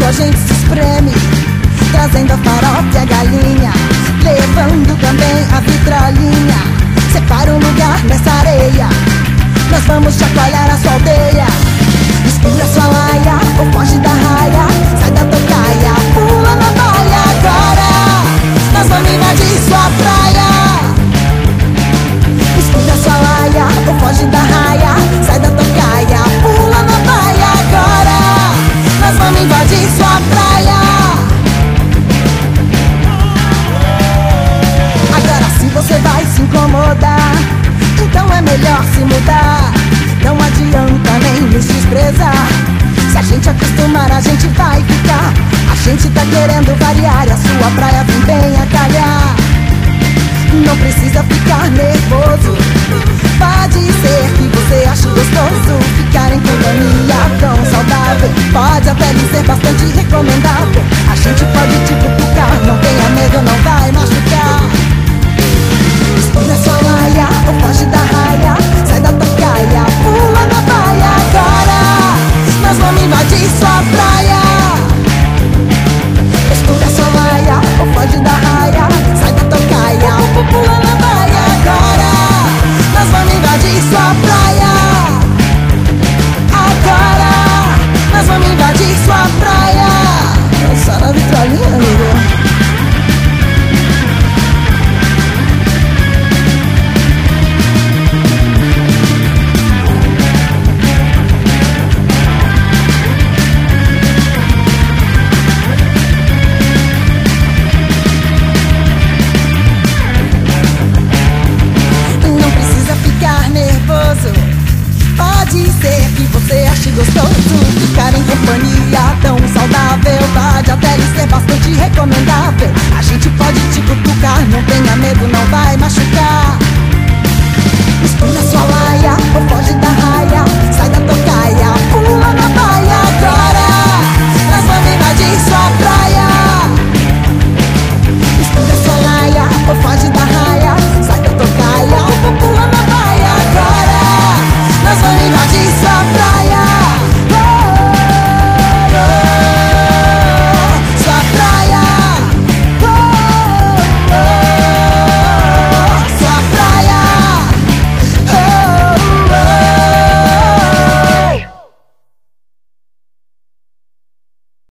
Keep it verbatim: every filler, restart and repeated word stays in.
a gente se espreme, trazendo a farofa e a galinha, levando também a vitrolinha. Separa um lugar nessa areia, nós vamos chacoalhar a sua aldeia. Mistura sua laia, ou foge da raia, sai da tocaia, pula na baia. Agora nós vamos invadir sua praia. Mistura sua laia, ou foge da raia, sai da tocaia, pula na baia. Agora nós vamos invadir sua praia. Agora se você vai se incomodar, então é melhor se mudar. Não adianta nem nos desprezar, se a gente acostumar a gente vai ficar. A gente tá querendo variar e a sua praia vem bem a calhar. Não precisa ficar nervoso, pode ser que você ache gostoso ficar em companhia tão saudável. Pode até lhe ser bastante recomendável.